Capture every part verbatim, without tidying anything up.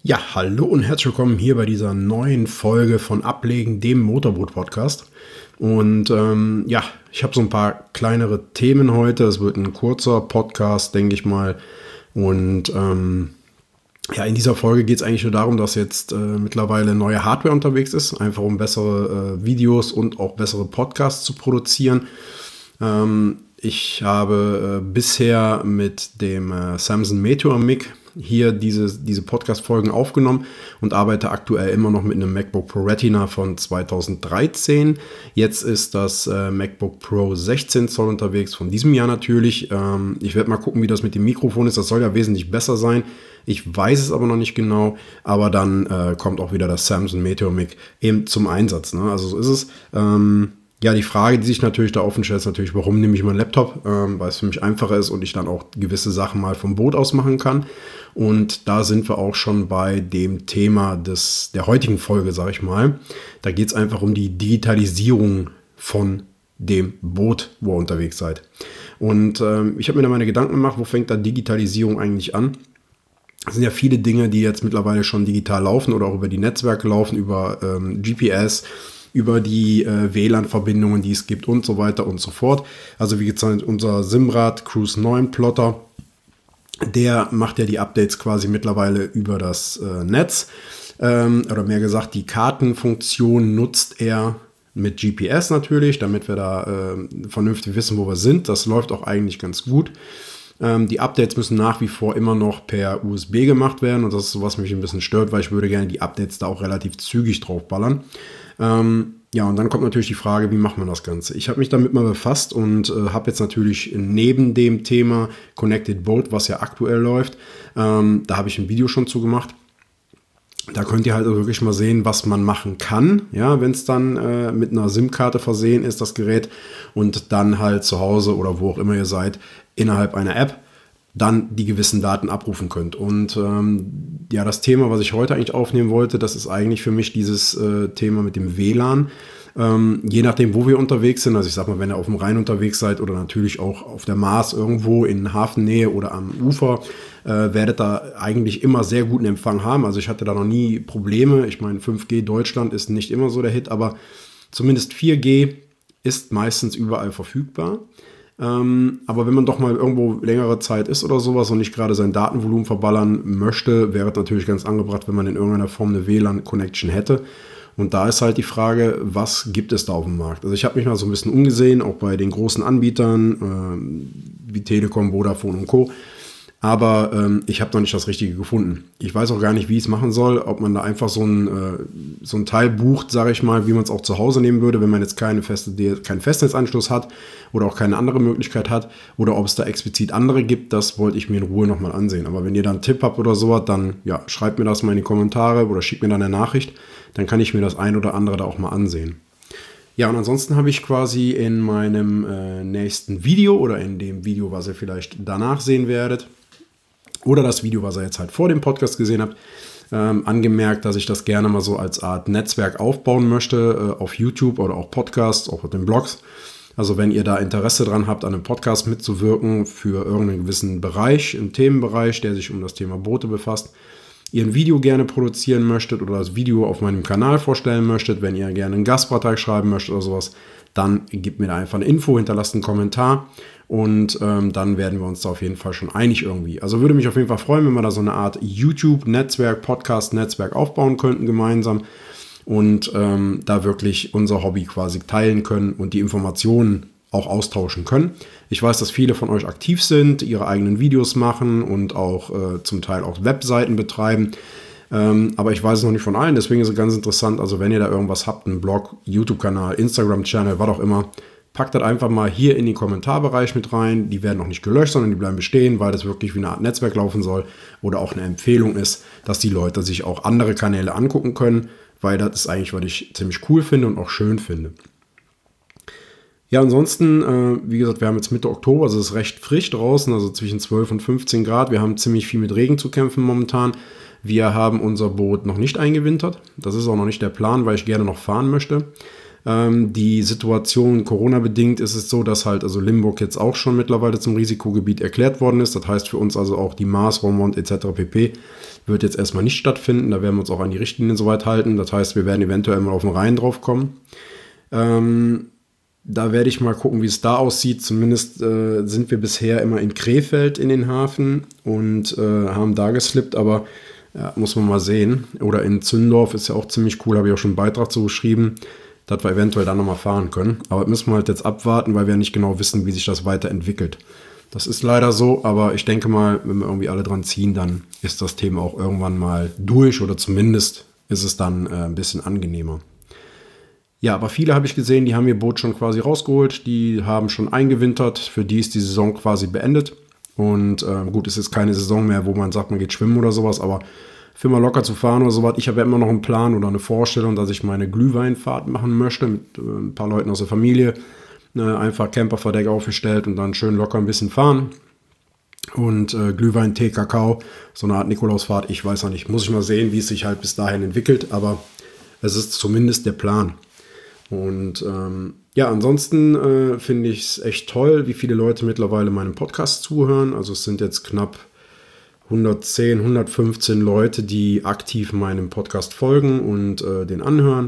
Ja, hallo und herzlich willkommen hier bei dieser neuen Folge von Ablegen, dem Motorboot-Podcast. Und ähm, ja, ich habe so ein paar kleinere Themen heute. Es wird ein kurzer Podcast, denke ich mal. Und ähm, ja, in dieser Folge geht es eigentlich nur darum, dass jetzt äh, mittlerweile neue Hardware unterwegs ist, einfach um bessere äh, Videos und auch bessere Podcasts zu produzieren. Ähm, ich habe äh, bisher mit dem äh, Samson Meteor Mic hier diese, diese Podcast-Folgen aufgenommen und arbeite aktuell immer noch mit einem MacBook Pro Retina von zweitausenddreizehn. Jetzt ist das äh, MacBook Pro sechzehn Zoll unterwegs, von diesem Jahr natürlich. Ähm, ich werde mal gucken, wie das mit dem Mikrofon ist. Das soll ja wesentlich besser sein. Ich weiß es aber noch nicht genau, aber dann äh, kommt auch wieder das Samson Meteor Mic eben zum Einsatz. Ne? Also so ist es. Ähm, Ja, die Frage, die sich natürlich da offen stellt, ist natürlich, warum nehme ich meinen Laptop, ähm, weil es für mich einfacher ist und ich dann auch gewisse Sachen mal vom Boot aus machen kann. Und da sind wir auch schon bei dem Thema des, der heutigen Folge, sage ich mal. Da geht es einfach um die Digitalisierung von dem Boot, wo ihr unterwegs seid. Und ähm, ich habe mir da meine Gedanken gemacht, wo fängt da Digitalisierung eigentlich an? Es sind ja viele Dinge, die jetzt mittlerweile schon digital laufen oder auch über die Netzwerke laufen, über ähm, G P S, über die äh, W L A N-Verbindungen, die es gibt und so weiter und so fort. Also wie gesagt, unser Simrad Cruise neun Plotter, der macht ja die Updates quasi mittlerweile über das äh, Netz. Ähm, oder mehr gesagt, die Kartenfunktion nutzt er mit G P S natürlich, damit wir da äh, vernünftig wissen, wo wir sind. Das läuft auch eigentlich ganz gut. Ähm, die Updates müssen nach wie vor immer noch per U S B gemacht werden und das ist so, was mich ein bisschen stört, weil ich würde gerne die Updates da auch relativ zügig draufballern. Ähm, ja, und dann kommt natürlich die Frage, wie macht man das Ganze? Ich habe mich damit mal befasst und äh, habe jetzt natürlich neben dem Thema Connected Boat, was ja aktuell läuft, ähm, da habe ich ein Video schon zu gemacht. Da könnt ihr halt wirklich mal sehen, was man machen kann, ja, wenn es dann äh, mit einer SIM-Karte versehen ist, das Gerät, und dann halt zu Hause oder wo auch immer ihr seid, innerhalb einer App dann die gewissen Daten abrufen könnt. Und ähm, ja, das Thema, was ich heute eigentlich aufnehmen wollte, das ist eigentlich für mich dieses äh, Thema mit dem W L A N. Ähm, je nachdem, wo wir unterwegs sind, also ich sag mal, wenn ihr auf dem Rhein unterwegs seid oder natürlich auch auf der Maas irgendwo in Hafennähe oder am Ufer, äh, werdet da eigentlich immer sehr guten Empfang haben. Also ich hatte da noch nie Probleme. Ich meine, fünf G Deutschland ist nicht immer so der Hit, aber zumindest vier G ist meistens überall verfügbar. Ähm, aber wenn man doch mal irgendwo längere Zeit ist oder sowas und nicht gerade sein Datenvolumen verballern möchte, wäre es natürlich ganz angebracht, wenn man in irgendeiner Form eine W L A N-Connection hätte. Und da ist halt die Frage, was gibt es da auf dem Markt? Also ich habe mich mal so ein bisschen umgesehen, auch bei den großen Anbietern ähm, wie Telekom, Vodafone und Co. Aber ähm, ich habe noch nicht das Richtige gefunden. Ich weiß auch gar nicht, wie ich es machen soll, ob man da einfach so ein, äh, so ein Teil bucht, sage ich mal, wie man es auch zu Hause nehmen würde, wenn man jetzt keine feste, keinen Festnetzanschluss hat oder auch keine andere Möglichkeit hat, oder ob es da explizit andere gibt, das wollte ich mir in Ruhe nochmal ansehen. Aber wenn ihr da einen Tipp habt oder sowas, dann ja, schreibt mir das mal in die Kommentare oder schickt mir dann eine Nachricht, dann kann ich mir das ein oder andere da auch mal ansehen. Ja, und ansonsten habe ich quasi in meinem äh, nächsten Video oder in dem Video, was ihr vielleicht danach sehen werdet, oder das Video, was ihr jetzt halt vor dem Podcast gesehen habt, ähm, angemerkt, dass ich das gerne mal so als Art Netzwerk aufbauen möchte, äh, auf YouTube oder auch Podcasts, auch auf den Blogs. Also wenn ihr da Interesse dran habt, an einem Podcast mitzuwirken für irgendeinen gewissen Bereich, einen Themenbereich, der sich um das Thema Boote befasst, ihr ein Video gerne produzieren möchtet oder das Video auf meinem Kanal vorstellen möchtet, wenn ihr gerne einen Gastbeitrag schreiben möchtet oder sowas, dann gebt mir da einfach eine Info, hinterlasst einen Kommentar und ähm, dann werden wir uns da auf jeden Fall schon einig irgendwie. Also würde mich auf jeden Fall freuen, wenn wir da so eine Art YouTube-Netzwerk, Podcast-Netzwerk aufbauen könnten gemeinsam und ähm, da wirklich unser Hobby quasi teilen können und die Informationen auch austauschen können. Ich weiß, dass viele von euch aktiv sind, ihre eigenen Videos machen und auch äh, zum Teil auch Webseiten betreiben. Ähm, aber ich weiß es noch nicht von allen, deswegen ist es ganz interessant. Also wenn ihr da irgendwas habt, einen Blog, YouTube-Kanal, Instagram-Channel, was auch immer, packt das einfach mal hier in den Kommentarbereich mit rein. Die werden auch nicht gelöscht, sondern die bleiben bestehen, weil das wirklich wie eine Art Netzwerk laufen soll oder auch eine Empfehlung ist, dass die Leute sich auch andere Kanäle angucken können, weil das ist eigentlich, was ich ziemlich cool finde und auch schön finde. Ja, ansonsten, äh, wie gesagt, wir haben jetzt Mitte Oktober, also es ist recht frisch draußen, also zwischen zwölf und fünfzehn Grad. Wir haben ziemlich viel mit Regen zu kämpfen momentan. Wir haben unser Boot noch nicht eingewintert. Das ist auch noch nicht der Plan, weil ich gerne noch fahren möchte. Ähm, die Situation Corona-bedingt ist es so, dass halt also Limburg jetzt auch schon mittlerweile zum Risikogebiet erklärt worden ist. Das heißt für uns also auch die Maas, Roermond et cetera pp. wird jetzt erstmal nicht stattfinden. Da werden wir uns auch an die Richtlinien soweit halten. Das heißt, wir werden eventuell mal auf den Rhein drauf kommen. Ähm, da werde ich mal gucken, wie es da aussieht. Zumindest äh, sind wir bisher immer in Krefeld in den Hafen und äh, haben da geslippt, aber ja, muss man mal sehen. Oder in Zündorf ist ja auch ziemlich cool, habe ich auch schon einen Beitrag zu geschrieben, dass wir eventuell dann nochmal fahren können. Aber das müssen wir halt jetzt abwarten, weil wir nicht genau wissen, wie sich das weiterentwickelt. Das ist leider so, aber ich denke mal, wenn wir irgendwie alle dran ziehen, dann ist das Thema auch irgendwann mal durch oder zumindest ist es dann äh, ein bisschen angenehmer. Ja, aber viele habe ich gesehen, die haben ihr Boot schon quasi rausgeholt, die haben schon eingewintert, für die ist die Saison quasi beendet. Und äh, gut, es ist keine Saison mehr, wo man sagt, man geht schwimmen oder sowas, aber für mal locker zu fahren oder sowas. Ich habe ja immer noch einen Plan oder eine Vorstellung, dass ich meine Glühweinfahrt machen möchte mit äh, ein paar Leuten aus der Familie. Äh, einfach Camperverdeck aufgestellt und dann schön locker ein bisschen fahren. Und äh, Glühwein, Tee, Kakao, so eine Art Nikolausfahrt. Ich weiß noch nicht, muss ich mal sehen, wie es sich halt bis dahin entwickelt. Aber es ist zumindest der Plan. Und ähm, ja, ansonsten äh, finde ich es echt toll, wie viele Leute mittlerweile meinem Podcast zuhören. Also es sind jetzt knapp hundertzehn, hundertfünfzehn Leute, die aktiv meinem Podcast folgen und äh, den anhören.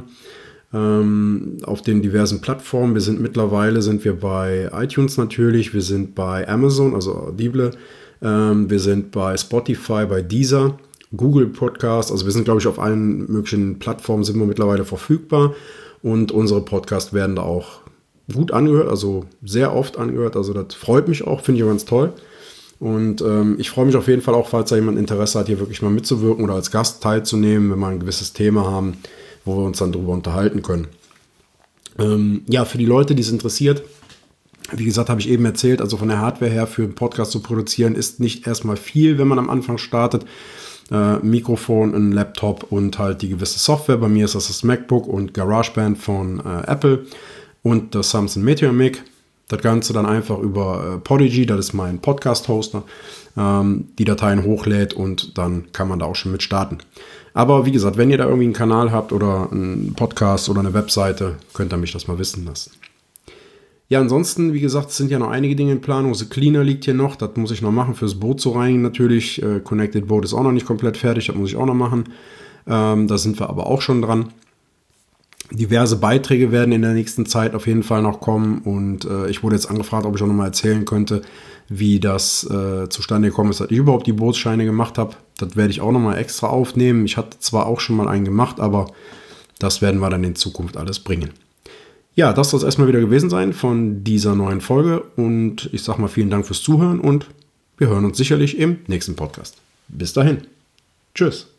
Ähm, auf den diversen Plattformen. Wir sind mittlerweile, sind wir bei iTunes natürlich, wir sind bei Amazon, also Audible, ähm, wir sind bei Spotify, bei Deezer, Google Podcast, also wir sind, glaube ich, auf allen möglichen Plattformen sind wir mittlerweile verfügbar und unsere Podcasts werden da auch gut angehört, also sehr oft angehört, also das freut mich auch, finde ich auch ganz toll. Und ähm, ich freue mich auf jeden Fall auch, falls da jemand Interesse hat, hier wirklich mal mitzuwirken oder als Gast teilzunehmen, wenn wir ein gewisses Thema haben, wo wir uns dann drüber unterhalten können. Ähm, ja, für die Leute, die es interessiert, wie gesagt, habe ich eben erzählt, also von der Hardware her für einen Podcast zu produzieren, ist nicht erstmal viel, wenn man am Anfang startet. Äh, Mikrofon, ein Laptop und halt die gewisse Software. Bei mir ist das das MacBook und GarageBand von äh, Apple und das Samsung Meteor Mic. Das Ganze dann einfach über äh, Podigy, das ist mein Podcast-Hoster, ähm, die Dateien hochlädt und dann kann man da auch schon mit starten. Aber wie gesagt, wenn ihr da irgendwie einen Kanal habt oder einen Podcast oder eine Webseite, könnt ihr mich das mal wissen lassen. Ja, ansonsten, wie gesagt, es sind ja noch einige Dinge in Planung. The Cleaner liegt hier noch, das muss ich noch machen, fürs Boot zu reinigen natürlich. Äh, Connected Boat ist auch noch nicht komplett fertig, das muss ich auch noch machen. Ähm, da sind wir aber auch schon dran. Diverse Beiträge werden in der nächsten Zeit auf jeden Fall noch kommen und äh, ich wurde jetzt angefragt, ob ich auch noch mal erzählen könnte, wie das äh, zustande gekommen ist, dass ich überhaupt die Bootsscheine gemacht habe. Das werde ich auch noch mal extra aufnehmen. Ich hatte zwar auch schon mal einen gemacht, aber das werden wir dann in Zukunft alles bringen. Ja, das soll es erstmal wieder gewesen sein von dieser neuen Folge und ich sage mal vielen Dank fürs Zuhören und wir hören uns sicherlich im nächsten Podcast. Bis dahin. Tschüss.